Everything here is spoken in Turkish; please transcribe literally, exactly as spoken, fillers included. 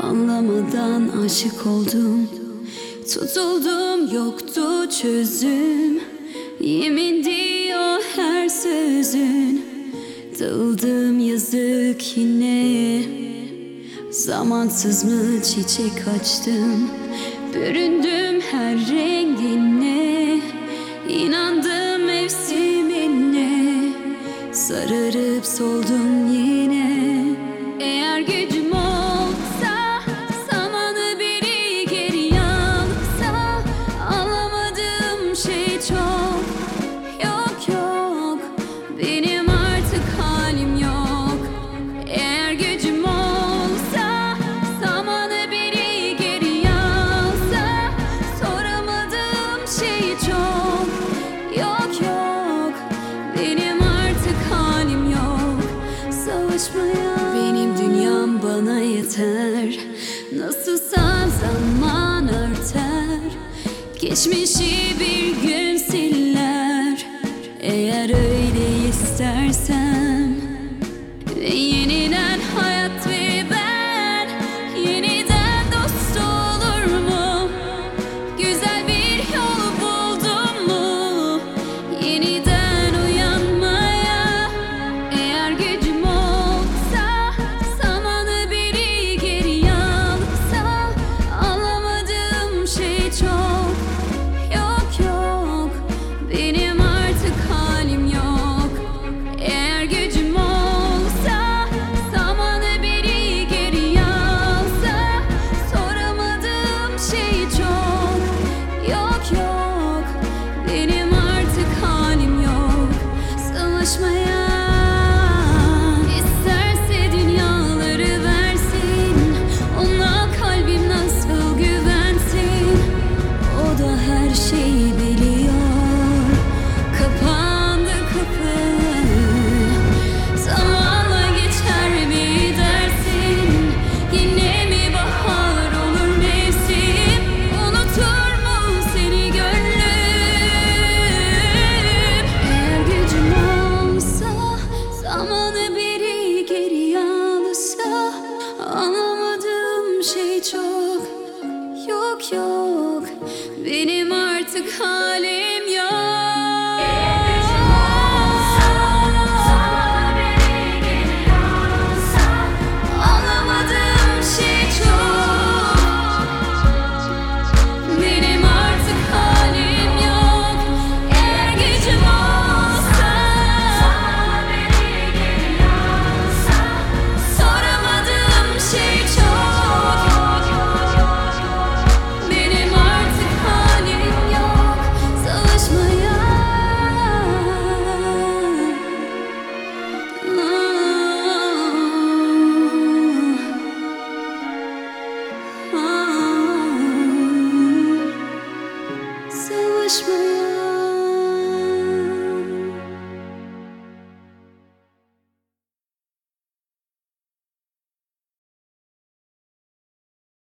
Anlamadan aşık oldum, tutuldum, yoktu çözüm. Yemin diyor her sözün, dağıldım yazık yine. Zamansız mı çiçek açtım, büründüm her rengine. İnandım mevsimine, sararıp soldum yine. Eğer gücüm olsa, zamanı biri geri alsa, alamadığım şey çok. Yok yok, benim artık halim yok. Eğer gücüm olsa, zamanı biri geri alsa, soramadığım şey çok. Yok yok, benim artık halim yok. Savaşmaya benim dünyam bana yeter. Nasılsa zaman örter, geçmişi bir gün siller. Eğer öyle istersem, ve yeniden hayat ve ben yeniden dost olur mu? Güzel bir yol buldum mu yeniden uyanmaya? Eğer gücüm olsa, zamanı biri geri alsa, alamadığım şey çok. Yok yok, benim artık halim yok. Eğer gücüm olsa, zamanı biri geri alsa, soramadığım şey çok. Yok yok, benim artık halim yok. Savaşmaya isterse dünyaları versin, ona kalbim nasıl güvensin? O da her şeyi biliyor. Kapandı kapı, zamanla geçer mi dersin? Yine mi bahar olur mevsim? Unutur mu seni gönlüm? Eğer gücüm olsa, zamanı biri geri alsa, anlamadığım şey çok. Yok yok, benim artık halim yok. Anlamadığım şey çok. Benim artık halim yok. Eğer gücüm olsa, soramadığım şey çok. Benim artık halim yok. Savaşmaya savaşmaya